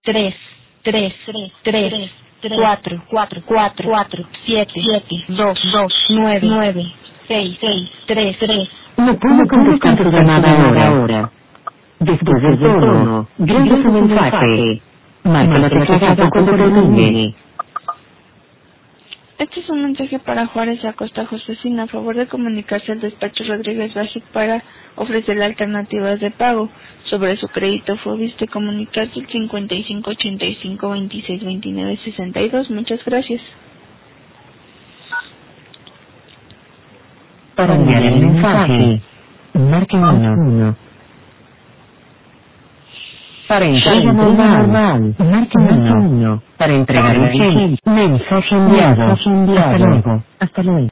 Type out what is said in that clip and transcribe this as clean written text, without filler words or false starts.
3, 3, 3, 4, 4, 4, 4, 7, 2, 9, 6, 3, 3. No puedo contestar tu llamada ahora. Después del tono, graba su mensaje. Marca la tecla gato cuando termine. Este es un mensaje para Juárez Acosta Josefina. A favor de comunicarse al despacho Rodríguez Basic para ofrecerle alternativas de pago sobre su crédito Fobis, de comunicarse al 55 85 26 29 62. Muchas gracias. Para enviar el mensaje, marque 1. Para entrega normal, marque 1. Para entregar urgente, mensaje enviado. Hasta luego.